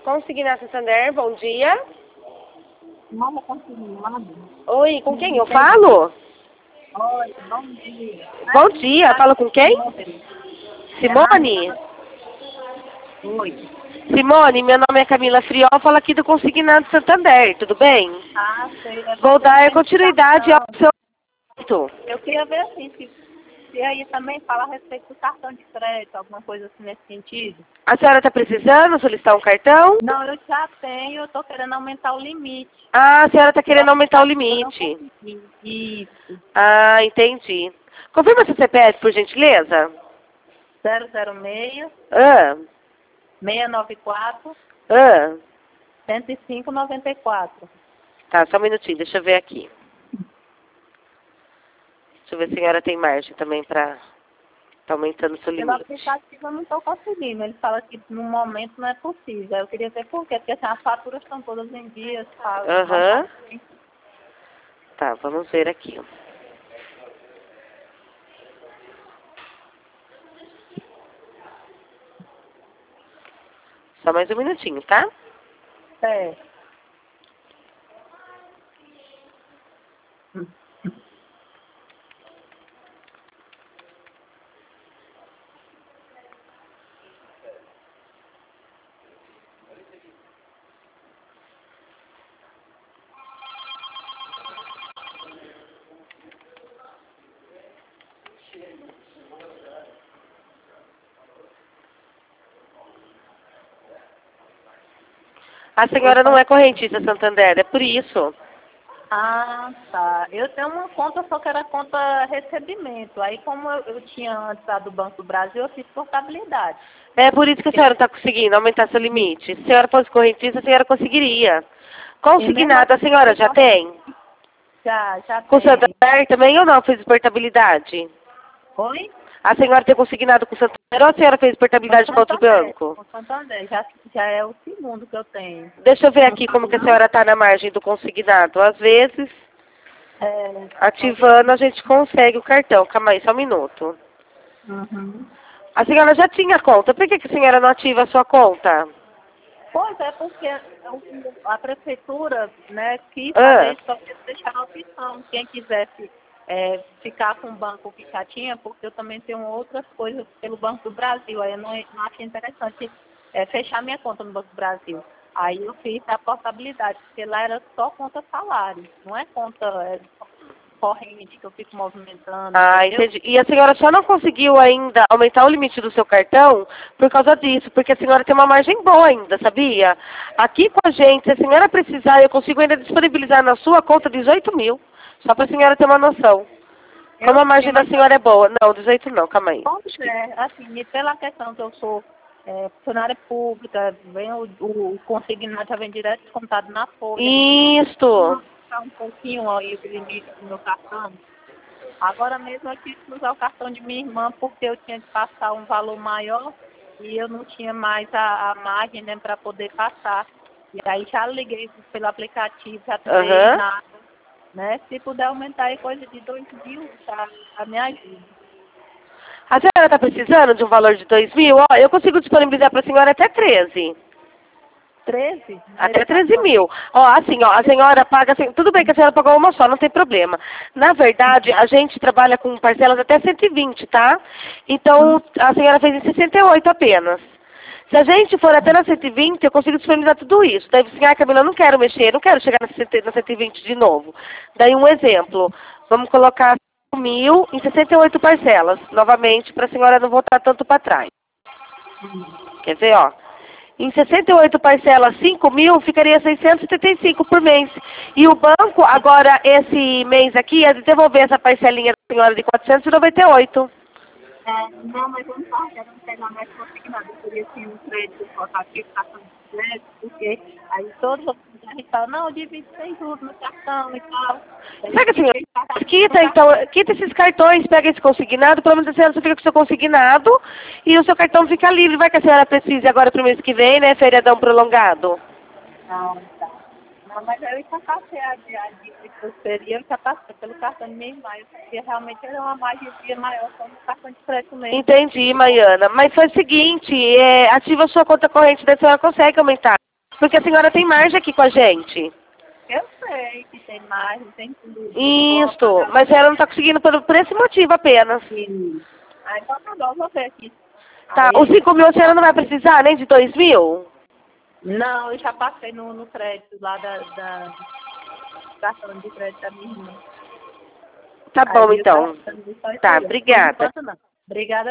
Consignado Santander, bom dia. Manda consignado. Oi, com quem eu falo? Oi, bom dia. Bom dia, falo com quem? Simone? Oi. Simone, meu nome é Camila Friol, falo aqui do Consignado Santander, tudo bem? Ah, sei. Vou dar continuidade ao seu assunto. Eu queria ver assim, se aí também fala a respeito do cartão de crédito, alguma coisa assim nesse sentido. A senhora está precisando solicitar um cartão? Não, eu já tenho, eu tô querendo aumentar o limite. Ah, a senhora está querendo aumentar o limite. Isso. Ah, entendi. Confirma seu CPF, por gentileza. 006 Ah, 694 ah. 105,94. Tá, só um minutinho, deixa eu ver aqui. Deixa eu ver se a senhora tem margem também para tá aumentando o seu Pelo limite. aplicativo eu não estou conseguindo. Ele fala que no momento não é possível. Eu queria ver por quê, porque assim, as faturas estão todas em dias. Aham. Tá, vamos ver aqui. Só mais um minutinho, tá? É. A senhora não é correntista Santander, é por isso. Ah, tá. Eu tenho uma conta, só que era conta recebimento. Aí, como eu tinha antes a do Banco do Brasil, eu fiz portabilidade. É por isso que a senhora está conseguindo aumentar seu limite. Se a senhora fosse correntista, a senhora conseguiria. Consignado, a senhora já tem? Já Com o tem. Santander também ou não fez portabilidade? Oi? A senhora tem consignado com o Santander ou a senhora fez portabilidade com outro banco? Com Santander. Já é o segundo que eu tenho. Deixa eu ver aqui como que a senhora está na margem do consignado. Às vezes, É, ativando, a gente consegue o cartão. Calma aí, só um minuto. uhum. A senhora já tinha conta. Por que a senhora não ativa a sua conta? Pois é, porque a prefeitura, né, quis Ah, fazer isso, só que eles deixaram a opção. Quem quisesse ficar com o banco que já tinha, porque eu também tenho outras coisas pelo Banco do Brasil. Aí eu não achei interessante fechar minha conta no Banco do Brasil. Aí eu fiz a portabilidade, porque lá era só conta salário, não é conta corrente que eu fico movimentando, entendeu? entendi. E a senhora só não conseguiu ainda aumentar o limite do seu cartão por causa disso, porque a senhora tem uma margem boa ainda, sabia? Aqui com a gente, se a senhora precisar, eu consigo ainda disponibilizar na sua conta 18 mil. Só para a senhora ter uma noção. Como a margem da senhora é boa. Não, 18 não, calma aí. Pois é, assim, e pela questão que eu sou funcionária pública, vem o consignado já vem direto descontado na folha. Isto. Tá um pouquinho aí o limite do meu cartão. Agora mesmo eu tive que usar o cartão de minha irmã porque eu tinha que passar um valor maior e eu não tinha mais a margem, né, para poder passar. E aí já liguei pelo aplicativo, já tentei Aham. nada, né? Se puder aumentar aí coisa de 2.000, tá? A minha ajuda. A senhora está precisando de um valor de 2 mil? Ó, eu consigo disponibilizar para a senhora até 13. 13? Até 13 mil. Ó, assim, ó, a senhora paga, assim, tudo bem que a senhora pagou uma só, não tem problema. Na verdade, a gente trabalha com parcelas até 120, tá? Então, a senhora fez em 68 apenas. Se a gente for até na 120, eu consigo disponibilizar tudo isso. Daí você assim, Camila, eu não quero mexer, não quero chegar na 120 de novo. Daí um exemplo, vamos colocar 1.000 em 68 parcelas, novamente, para a senhora não voltar tanto para trás. Quer ver, ó? Em 68 parcelas, 5 mil, ficaria 675 por mês. E o banco, agora, esse mês aqui, ia devolver essa parcelinha da senhora de 498. Não, mas eu não estava querendo pegar mais consignado. Eu queria assim, um crédito rotativo, cartão de crédito, porque aí todos os a gente fala, não, divide sem juros no cartão e tal. Sabe assim, quita, então, quita esses cartões, pega esse consignado, pelo menos a senhora fica com o seu consignado e o seu cartão fica livre. Vai que a senhora precise agora pro mês que vem, né, feriadão prolongado. Não, tá. Não, mas eu já passei a dívida que eu seria, eu já passei pelo cartão de minha irmã. Eu queria realmente era uma margem maior só no cartão de crédito mesmo. Entendi, Maiana. Mas foi o seguinte, ativa a sua conta corrente, daí a senhora consegue aumentar. Porque a senhora tem margem aqui com a gente. Eu sei que tem mais, tem tudo. Isso, mas ela não está conseguindo por esse motivo apenas. Aí então tá bom, vou ver aqui. Tá, Aí, os 5 mil a senhora não vai precisar nem de 2 mil? não, eu já passei no crédito lá da cartão de crédito da minha irmã. Tá bom, Aí eu então. tava pensando nisso aí, Tá, por obrigada. enquanto não. Obrigada.